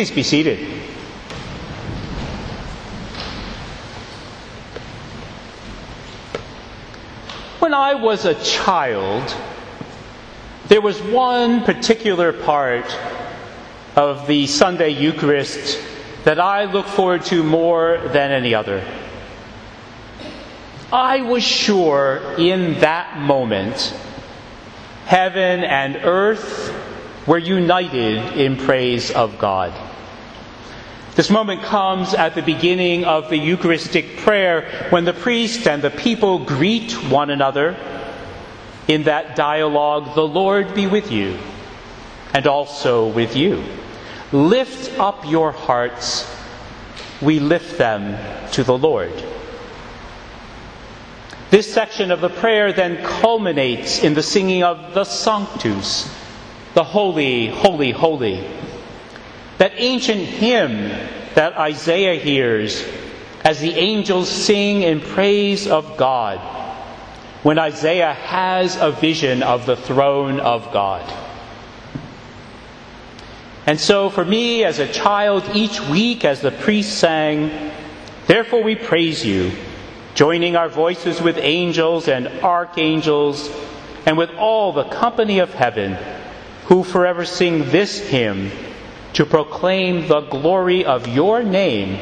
Please be seated. When I was a child, there was one particular part of the Sunday Eucharist that I look forward to more than any other. I was sure in that moment, heaven and earth were united in praise of God. This moment comes at the beginning of the Eucharistic prayer when the priest and the people greet one another in that dialogue, "The Lord be with you, and also with you. Lift up your hearts, we lift them to the Lord." This section of the prayer then culminates in the singing of the Sanctus, the Holy, Holy, Holy. That ancient hymn that Isaiah hears as the angels sing in praise of God when Isaiah has a vision of the throne of God. And so for me as a child, each week as the priest sang, "Therefore we praise you," joining our voices with angels and archangels and with all the company of heaven who forever sing this hymn to proclaim the glory of your name,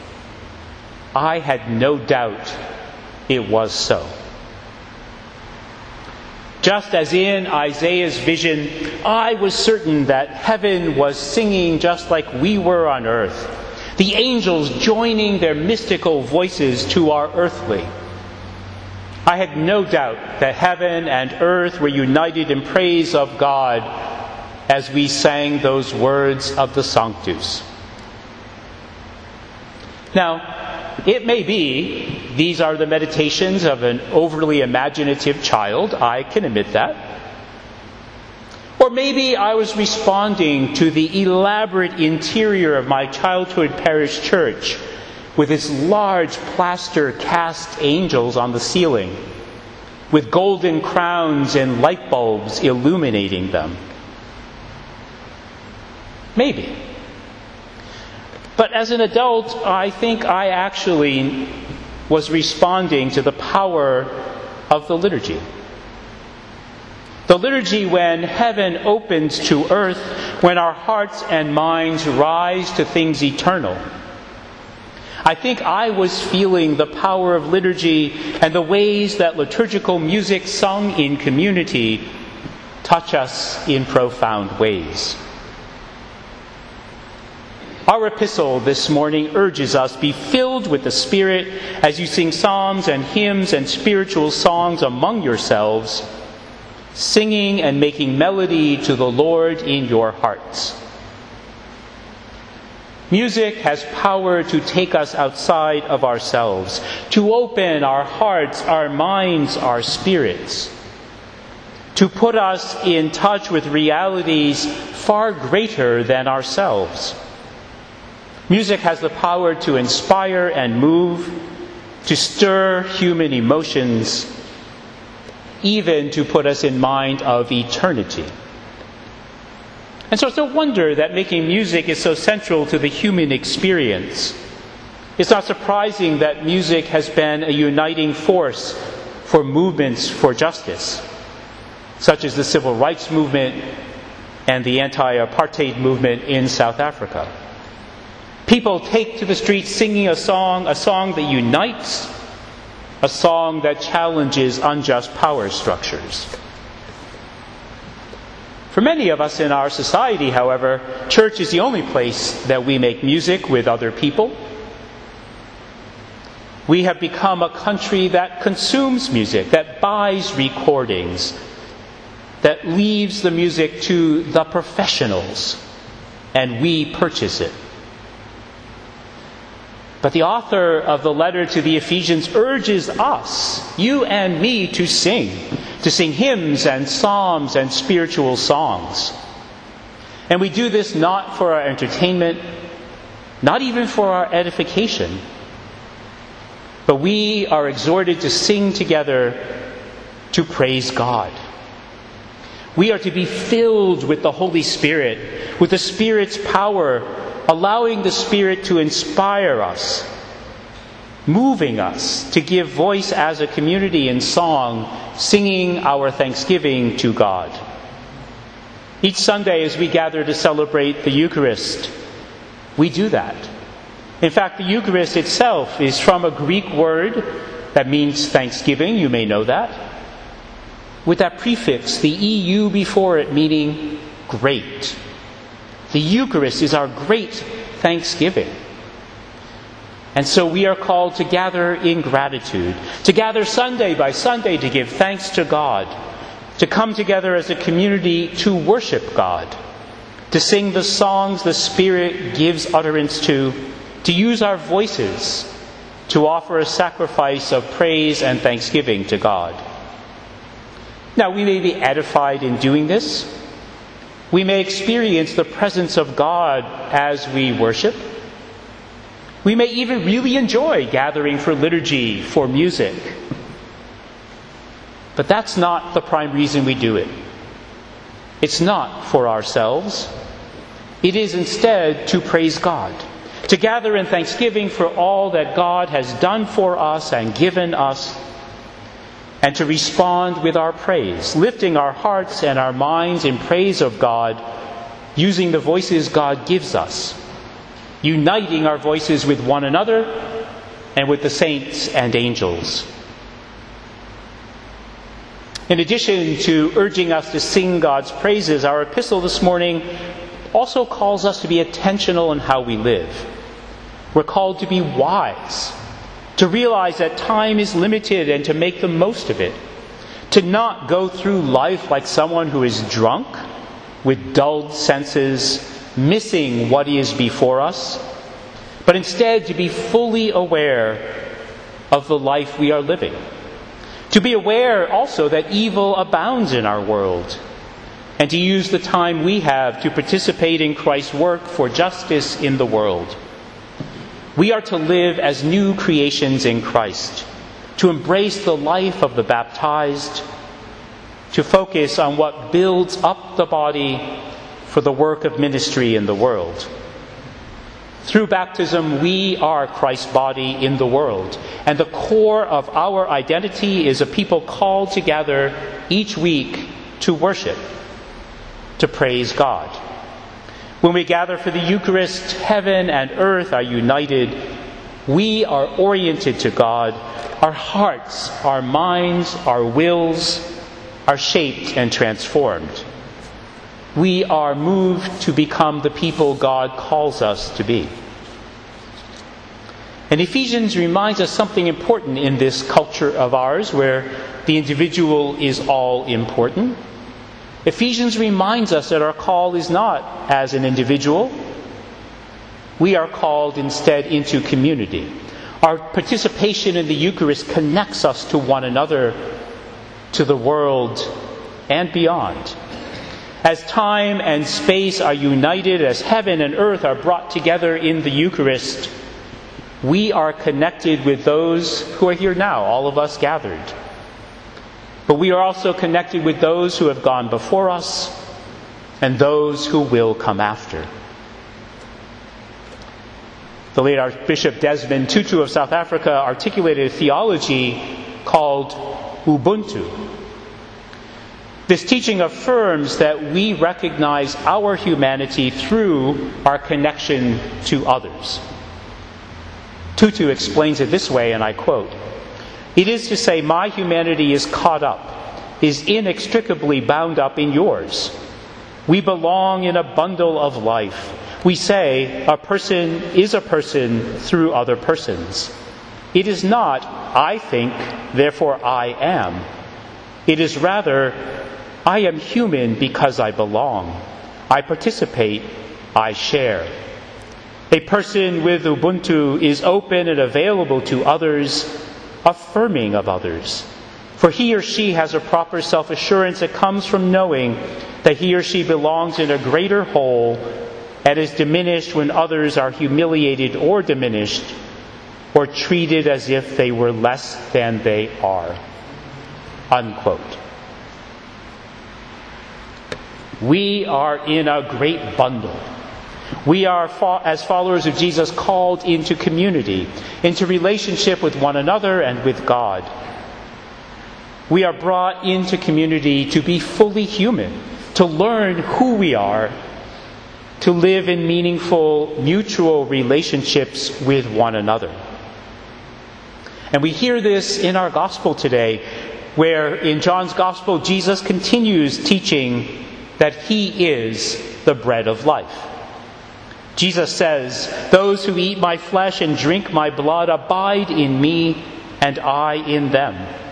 I had no doubt it was so. Just as in Isaiah's vision, I was certain that heaven was singing just like we were on earth, the angels joining their mystical voices to our earthly. I had no doubt that heaven and earth were united in praise of God as we sang those words of the Sanctus. Now, it may be these are the meditations of an overly imaginative child. I can admit that. Or maybe I was responding to the elaborate interior of my childhood parish church with its large plaster cast angels on the ceiling, with golden crowns and light bulbs illuminating them. Maybe. But as an adult, I think I actually was responding to the power of the liturgy. The liturgy when heaven opens to earth, when our hearts and minds rise to things eternal. I think I was feeling the power of liturgy and the ways that liturgical music sung in community touch us in profound ways. Our epistle this morning urges us, be filled with the Spirit as you sing psalms and hymns and spiritual songs among yourselves, singing and making melody to the Lord in your hearts. Music has power to take us outside of ourselves, to open our hearts, our minds, our spirits, to put us in touch with realities far greater than ourselves. Music has the power to inspire and move, to stir human emotions, even to put us in mind of eternity. And so it's no wonder that making music is so central to the human experience. It's not surprising that music has been a uniting force for movements for justice, such as the civil rights movement and the anti-apartheid movement in South Africa. People take to the streets singing a song that unites, a song that challenges unjust power structures. For many of us in our society, however, church is the only place that we make music with other people. We have become a country that consumes music, that buys recordings, that leaves the music to the professionals, and we purchase it. But the author of the letter to the Ephesians urges us, you and me, to sing hymns and psalms and spiritual songs. And we do this not for our entertainment, not even for our edification, but we are exhorted to sing together to praise God. We are to be filled with the Holy Spirit, with the Spirit's power allowing the Spirit to inspire us, moving us to give voice as a community in song, singing our thanksgiving to God. Each Sunday as we gather to celebrate the Eucharist, we do that. In fact, the Eucharist itself is from a Greek word that means thanksgiving. You may know that. With that prefix, the EU before it, meaning great. The Eucharist is our great thanksgiving. And so we are called to gather in gratitude, to gather Sunday by Sunday to give thanks to God, to come together as a community to worship God, to sing the songs the Spirit gives utterance to use our voices to offer a sacrifice of praise and thanksgiving to God. Now, we may be edified in doing this. We may experience the presence of God as we worship. We may even really enjoy gathering for liturgy, for music. But that's not the prime reason we do it. It's not for ourselves. It is instead to praise God, to gather in thanksgiving for all that God has done for us and given us, and to respond with our praise, lifting our hearts and our minds in praise of God, using the voices God gives us, uniting our voices with one another and with the saints and angels. In addition to urging us to sing God's praises, our epistle this morning also calls us to be intentional in how we live. We're called to be wise, to realize that time is limited and to make the most of it, to not go through life like someone who is drunk, with dulled senses, missing what is before us, but instead to be fully aware of the life we are living. To be aware also that evil abounds in our world, and to use the time we have to participate in Christ's work for justice in the world. We are to live as new creations in Christ, to embrace the life of the baptized, to focus on what builds up the body for the work of ministry in the world. Through baptism, we are Christ's body in the world, and the core of our identity is a people called together each week to worship, to praise God. When we gather for the Eucharist, heaven and earth are united. We are oriented to God. Our hearts, our minds, our wills are shaped and transformed. We are moved to become the people God calls us to be. And Ephesians reminds us something important in this culture of ours where the individual is all important. Ephesians reminds us that our call is not as an individual. We are called instead into community. Our participation in the Eucharist connects us to one another, to the world, and beyond. As time and space are united, as heaven and earth are brought together in the Eucharist, we are connected with those who are here now, all of us gathered. But we are also connected with those who have gone before us and those who will come after. The late Archbishop Desmond Tutu of South Africa articulated a theology called Ubuntu. This teaching affirms that we recognize our humanity through our connection to others. Tutu explains it this way, and I quote, "It is to say my humanity is caught up, is inextricably bound up in yours. We belong in a bundle of life. We say a person is a person through other persons. It is not, I think, therefore I am. It is rather, I am human because I belong. I participate, I share. A person with Ubuntu is open and available to others, affirming of others. For he or she has a proper self-assurance that comes from knowing that he or she belongs in a greater whole and is diminished when others are humiliated or diminished or treated as if they were less than they are." Unquote. We are in a great bundle. We are, as followers of Jesus, called into community, into relationship with one another and with God. We are brought into community to be fully human, to learn who we are, to live in meaningful mutual relationships with one another. And we hear this in our gospel today, where in John's gospel, Jesus continues teaching that he is the bread of life. Jesus says, "Those who eat my flesh and drink my blood abide in me, and I in them."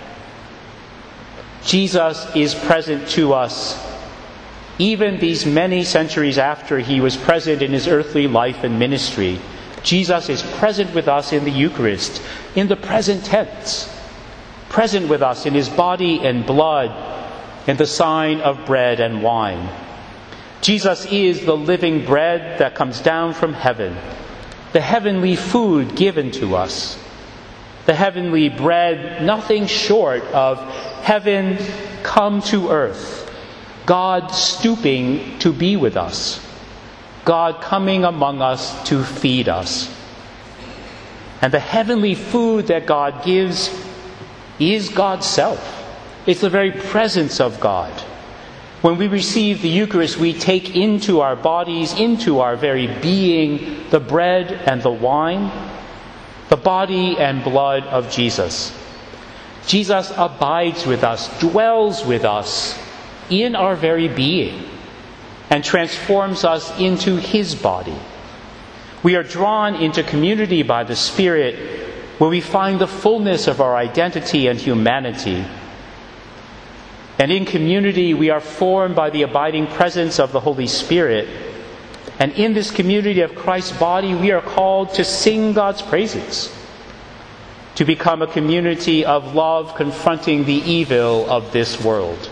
Jesus is present to us even these many centuries after he was present in his earthly life and ministry. Jesus is present with us in the Eucharist, in the present tense, present with us in his body and blood, in the sign of bread and wine. Jesus is the living bread that comes down from heaven, the heavenly food given to us, the heavenly bread, nothing short of heaven come to earth, God stooping to be with us, God coming among us to feed us. And the heavenly food that God gives is God's self. It's the very presence of God. When we receive the Eucharist, we take into our bodies, into our very being, the bread and the wine, the body and blood of Jesus. Jesus abides with us, dwells with us in our very being, and transforms us into his body. We are drawn into community by the Spirit, where we find the fullness of our identity and humanity. And in community, we are formed by the abiding presence of the Holy Spirit. And in this community of Christ's body, we are called to sing God's praises, to become a community of love confronting the evil of this world.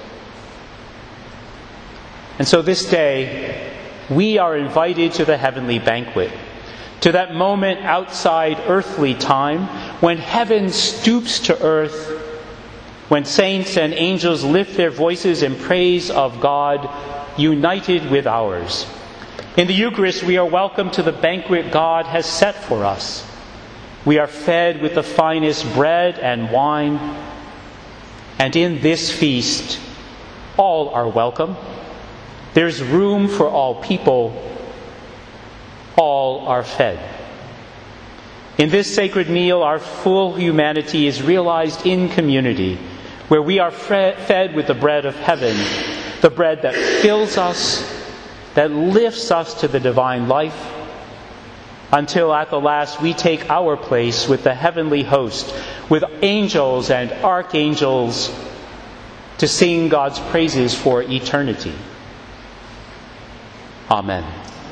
And so this day, we are invited to the heavenly banquet, to that moment outside earthly time when heaven stoops to earth, when saints and angels lift their voices in praise of God, united with ours. In the Eucharist, we are welcomed to the banquet God has set for us. We are fed with the finest bread and wine, and in this feast, all are welcome. There's room for all people. All are fed. In this sacred meal, our full humanity is realized in community, where we are fed with the bread of heaven, the bread that fills us, that lifts us to the divine life, until at the last we take our place with the heavenly host, with angels and archangels, to sing God's praises for eternity. Amen.